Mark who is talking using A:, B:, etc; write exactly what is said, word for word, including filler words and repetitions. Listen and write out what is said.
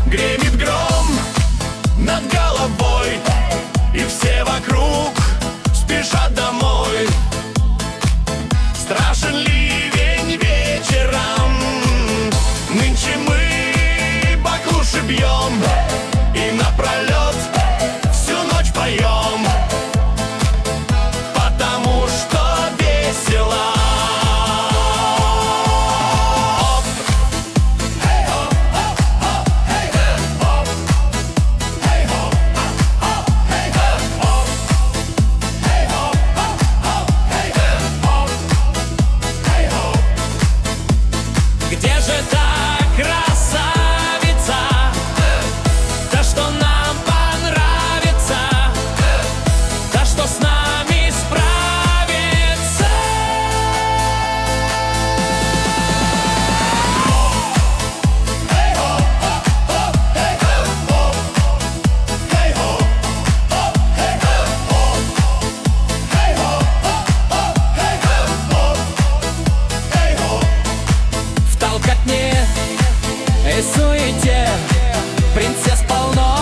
A: Гремит гром над головой, и все вокруг спешат домой. Страшен ливень вечером, нынче мы баклуши бьем и напролет всю ночь поем, потому что весело. Где же та красавица, та, что нам понравится, та, что с нами справится? В толкотне и суете принцесс полно.